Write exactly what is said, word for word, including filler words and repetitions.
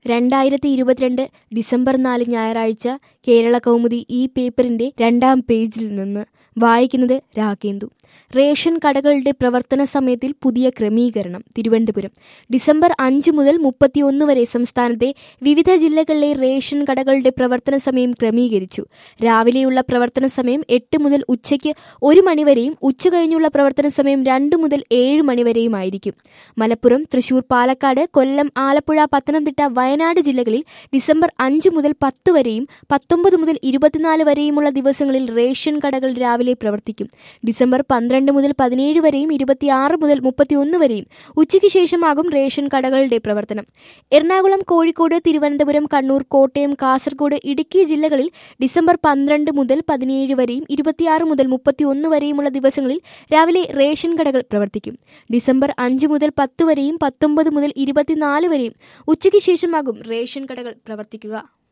രണ്ടായിരത്തി ഇരുപത്തിരണ്ട് ഡിസംബർ നാല് ഞായറാഴ്ച കേരള കൗമുദി ഈ പേപ്പറിന്റെ രണ്ടാം പേജിൽ നിന്ന് വായിക്കുന്നത് രാഗേന്ദു. റേഷൻ കടകളുടെ പ്രവർത്തന സമയത്തിൽ പുതിയ ക്രമീകരണം. തിരുവനന്തപുരം. ഡിസംബർ അഞ്ച് മുതൽ മുപ്പത്തിയൊന്ന് വരെ സംസ്ഥാനത്തെ വിവിധ ജില്ലകളിലെ റേഷൻ കടകളുടെ പ്രവർത്തന സമയം ക്രമീകരിച്ചു. രാവിലെയുള്ള പ്രവർത്തന സമയം എട്ട് മുതൽ ഉച്ചയ്ക്ക് ഒരു മണിവരെയും ഉച്ചകഴിഞ്ഞുള്ള പ്രവർത്തന സമയം രണ്ട് മുതൽ ഏഴ് മണിവരെയുമായിരിക്കും. മലപ്പുറം, തൃശൂർ, പാലക്കാട്, കൊല്ലം, ആലപ്പുഴ, പത്തനംതിട്ട, വയനാട് ജില്ലകളിൽ ഡിസംബർ അഞ്ച് മുതൽ പത്ത് വരെയും പത്തൊമ്പത് മുതൽ ഇരുപത്തിനാല് വരെയുമുള്ള ദിവസങ്ങളിൽ റേഷൻ കടകൾ രാവിലെ പ്രവർത്തിക്കും. ഡിസംബർ പന്ത്രണ്ട് മുതൽ പതിനേഴ് വരെയും ഇരുപത്തിയാറ് മുതൽ മുപ്പത്തിയൊന്ന് വരെയും ഉച്ചയ്ക്ക് ശേഷമാകും റേഷൻ കടകളുടെ പ്രവർത്തനം. എറണാകുളം, കോഴിക്കോട്, തിരുവനന്തപുരം, കണ്ണൂർ, കോട്ടയം, കാസർഗോഡ്, ഇടുക്കി ജില്ലകളിൽ ഡിസംബർ പന്ത്രണ്ട് മുതൽ പതിനേഴ് വരെയും ഇരുപത്തിയാറ് മുതൽ മുപ്പത്തിയൊന്ന് വരെയുമുള്ള ദിവസങ്ങളിൽ രാവിലെ റേഷൻ കടകൾ പ്രവർത്തിക്കും. ഡിസംബർ അഞ്ച് മുതൽ പത്ത് വരെയും പത്തൊമ്പത് മുതൽ ഇരുപത്തിനാല് വരെയും ഉച്ചയ്ക്ക് ശേഷമാകും റേഷൻ കടകൾ പ്രവർത്തിക്കുക.